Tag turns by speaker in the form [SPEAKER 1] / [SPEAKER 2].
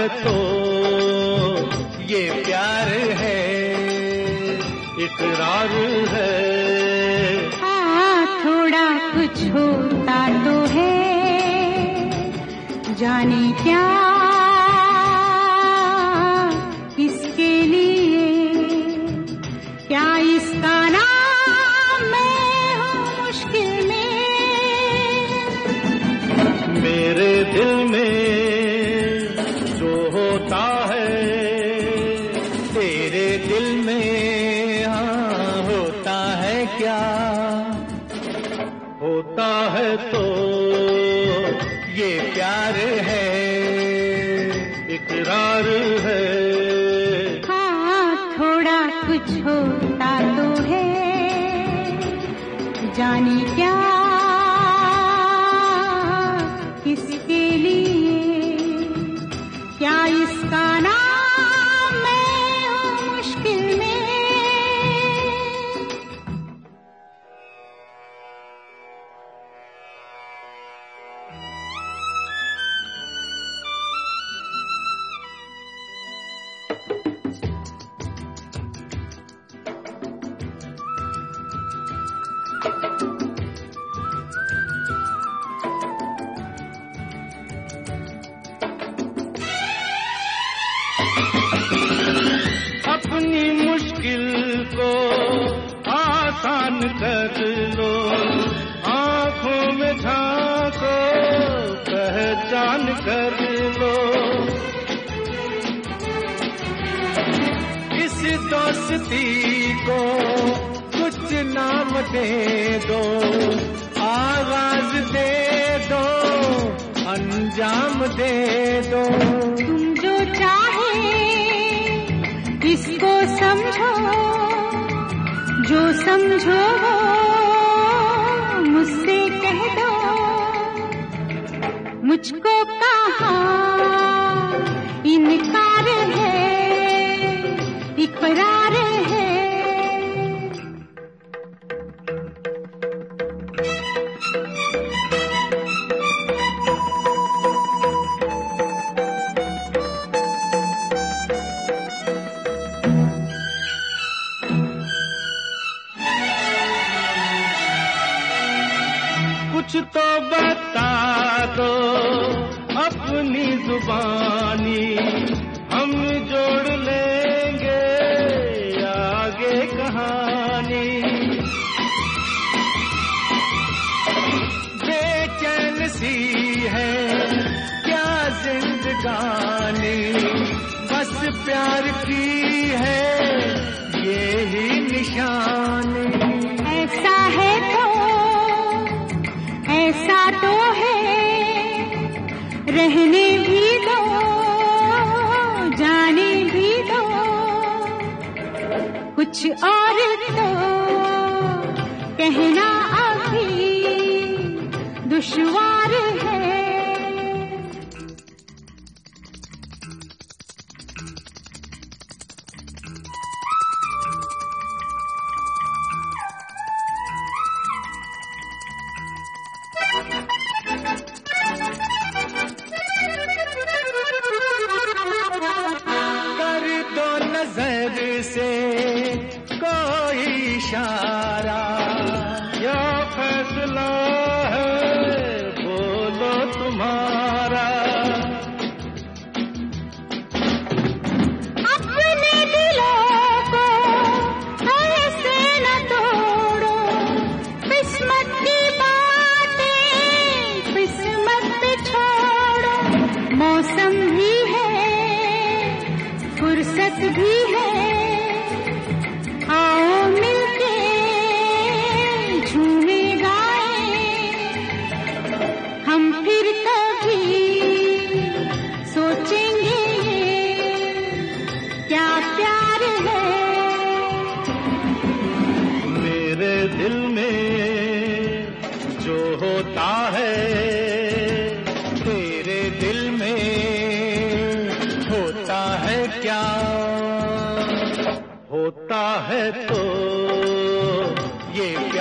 [SPEAKER 1] है तो ये प्यार है, इकरार है।
[SPEAKER 2] हाँ, थोड़ा कुछ होता तो है, जाने क्या किसके लिए, क्या इसका नाम मैं हूँ मुश्किल में।
[SPEAKER 1] मेरे दिल में जो होता है, तेरे दिल में हाँ होता है क्या, होता है तो ये प्यार है, इकरार है।
[SPEAKER 2] हाँ, थोड़ा कुछ होता तो है, जाने क्या किसके लिए, क्या इसका नाम मैं हूँ मुश्किल में।
[SPEAKER 1] अपनी मुश्किल को आसान कर लो, आंखों में झांको पहचान कर लो। इस दोस्ती को कुछ नाम दे दो, आवाज दे दो, अंजाम दे दो।
[SPEAKER 2] तुम जो चाहे इसको समझो, जो समझो मुझसे कह दो। मुझको कहाँ इनकार है, इकरार है।
[SPEAKER 1] कुछ तो बता दो अपनी जुबानी, हम जोड़ लेंगे आगे कहानी। बेचैन सी है क्या जिंदगानी, बस प्यार की है ये ही निशानी।
[SPEAKER 2] ऐसा है तो ऐसा तो है, रहने भी दो, जाने भी दो। कुछ और तो कहना अभी दुश्वार है।
[SPEAKER 1] कर दो नजर से कोई इशारा, या फैसला है बोलो तुम्हारा।
[SPEAKER 2] अपने दिलों को ऐसे न तोड़ो, किस्मत की बातें किस्मत पे छोड़ो। मौसम भी है, फुर्सत भी है, आओ मिलके झूमे गाए। हम फिर कभी सोचेंगे क्या प्यार है।
[SPEAKER 1] मेरे दिल में जो होता है, तेरे दिल में होता है क्या, होता है तो ये